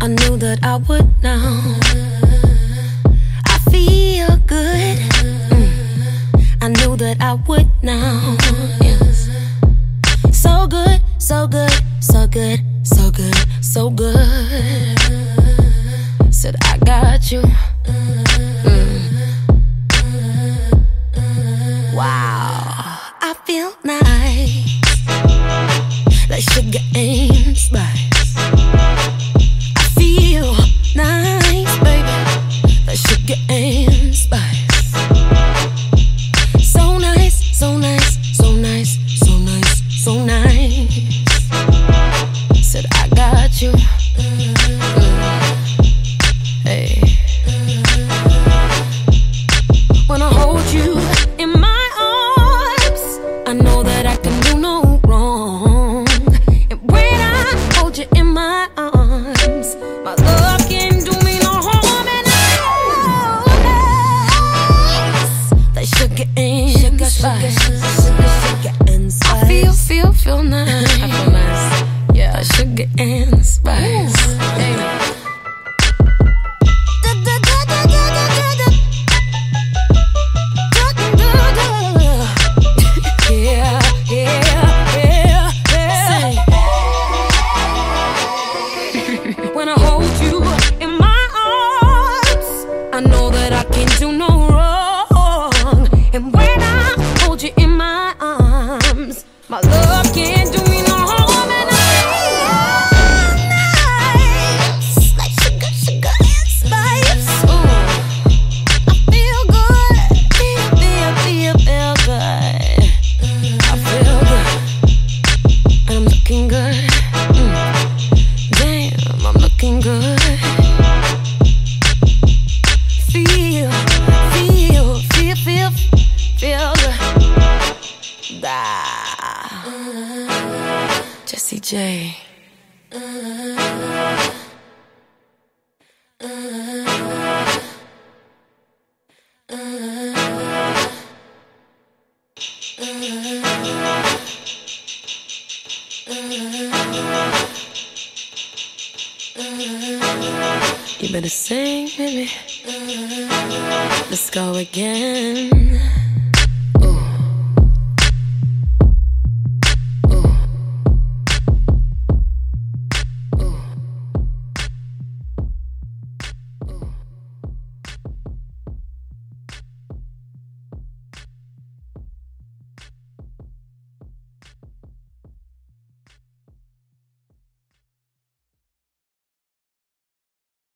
I knew that I would now. I feel good. I knew that I would now. Yes. So good, so good, so good, so good, so good. Said I got you. Wow, I feel nice, like sugar and spice. I feel nice, baby, like sugar and spice. So nice, so nice, so nice, so nice, so nice. Said I got you. Hey, when I hold you in my arms, I know that I can do no wrong. And when I hold you in my arms, my love can do me no harm. And I like sugar and spice. Sugar and spice. I feel nice. I feel nice. Yeah, like sugar and spice. Hey. When I hold you in my arms, I know that I can't do no wrong. And when I hold you in my arms, my love can't do me no harm. And I feel nice, like sugar, sugar and spice. Ooh, I feel good, feel good. I feel good, and I'm looking good. Damn, I'm looking good. Feel good. Jessie J. You better sing, baby. Let's go again.